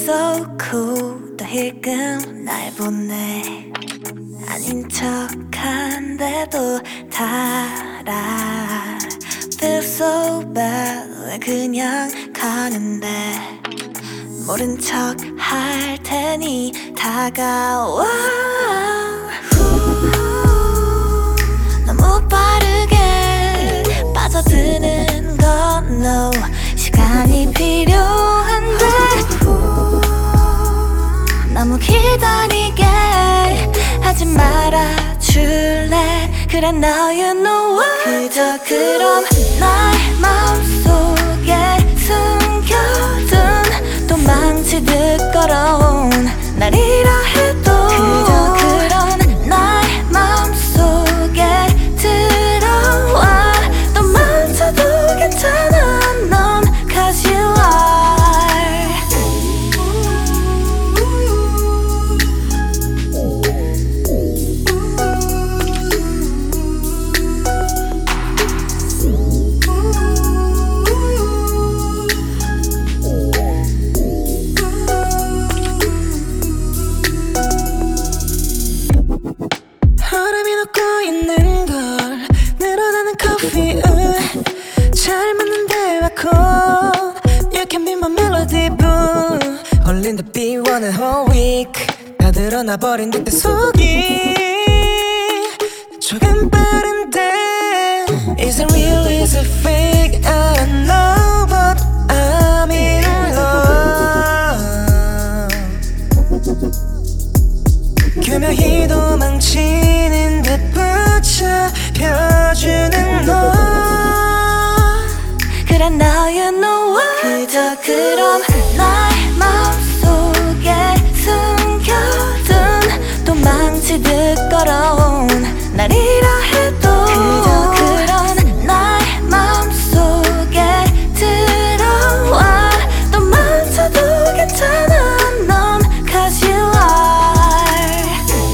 so cool 더 힐끔 날 보내. 아닌 척한데도 달아. Feel so bad 왜 그냥 가는데. 모른 척 할 테니 다가와. 너무 빠르게 빠져드는 건 no. 시간이 필요한데 너무 기다리게 하지 말아줄래. 그래 no you know what. 그저 그럼 날 마음속에 숨겨둔 또 망치듯 걸어온 날이라 해도 그저 그런 날 마음속에 들어와. 또 망쳐도 괜찮아 넌 cause you are. 바람이 녹고 있는 걸 늘어나는 커피 잘 맞는 대화코 You can be my melody boo. 홀린 듯 비워낸 whole week 다 드러나 버린 듯 속이 조금 빠른데 Is it real, is it fake? I don't know but I'm in love. 교묘히 도망치는 듯 붙잡혀주는 너. 그래 now you know what. 그저 그럼 날 마음속에 숨겨둔 또 망치듯 걸어온 날이라 해도 그저 그런 날 마음속에 들어와. 또 망쳐도 괜찮아 넌 cause you are.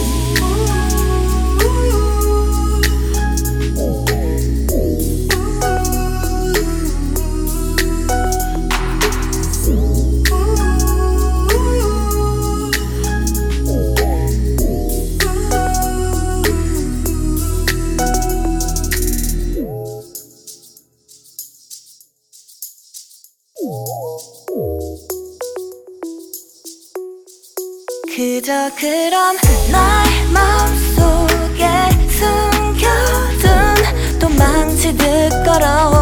그저 그럼 날 마음속에 숨겨둔 또 망치듯 걸어온